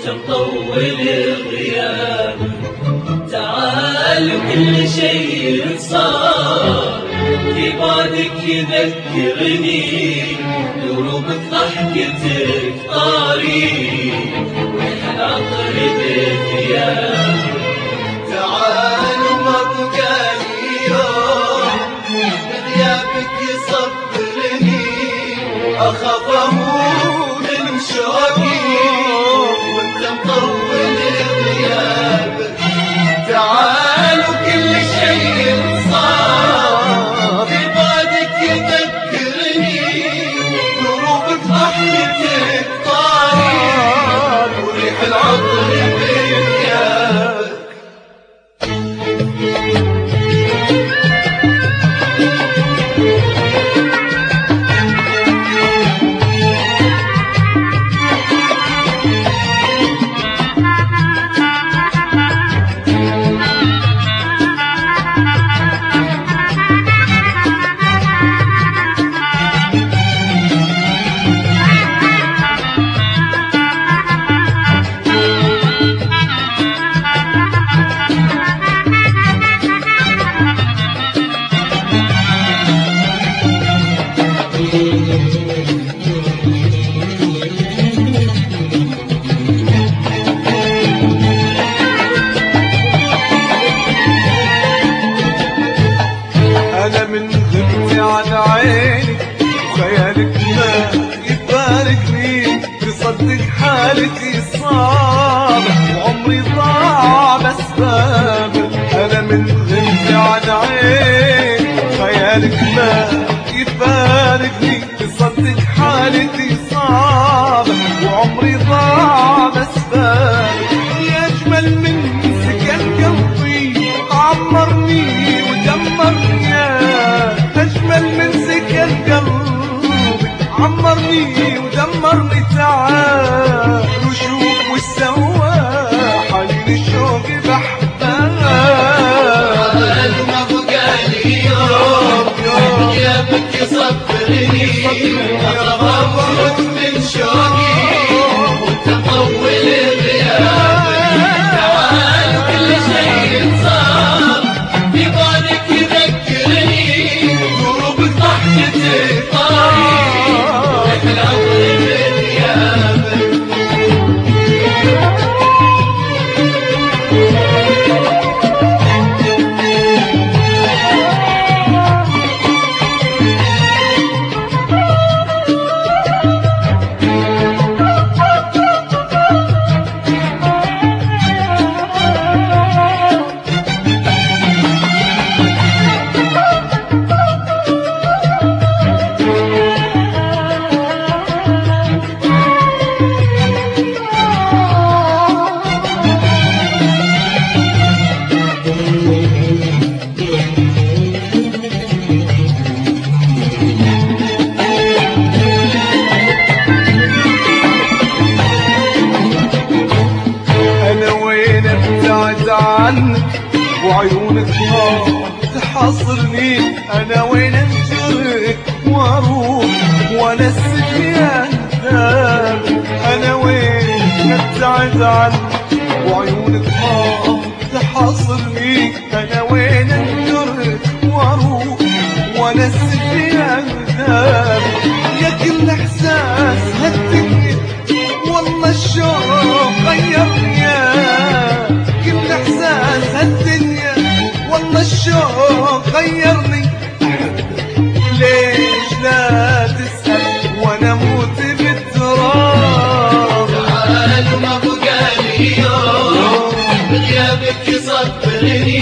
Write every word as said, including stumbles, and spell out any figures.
مطول الغياب. تعال وكل شيء صار في بعدك يذكرني، دروبك ضحكتك طاري والعطر بثياب. تعال وما بقالي يوم بغيابك يصبرني، أخاف أموت من شوقي وانت مطول غيابك. تعال وكل شيء صار في بعدك يذكرني، دروبك ضحكتك طاري وريح العطر بثيابك. أنا من غبتي عن عيني وخيالك ما يفارقني، تصدق حالتي صعب وعمري ضاع بأسبابك. أنا من غبتي عن عيني وخيالك ما يفارقني، تصدق حالتي صعب وعمري ضاع بأسبابك. يا أجمل من سكن قلبي عمرني ودمرني، يا أجمل من سكن قلبي عمرني ودمرني. تعال وشوف وش سوى حنين الشوق بأحباب. تعال وما بقالي يوم بغيابك يصبرني، أخاف أموت من شوقي وانت مطول غيابك. تعال وكل شيء صار في بعدك يذكرني، دروبك ضحكتك طاري وريح العطر بثيابك. عنك وعيونك ما تحصرني، انا وين انجرك واروح وانا السجيان ذاب. انا وين ابتعد عنك وعيونك ما تحصرني، انا وين انجرك واروح وانا السجيان ذاب. يا كل احساس هالدنيا والله الشوق غيرني، كل احساس هالدنيا والله الشوق غيرني. ليش لا تسأل وانا اموت بالتراب. تعال وما بقالي يوم بغيابك يصبرني،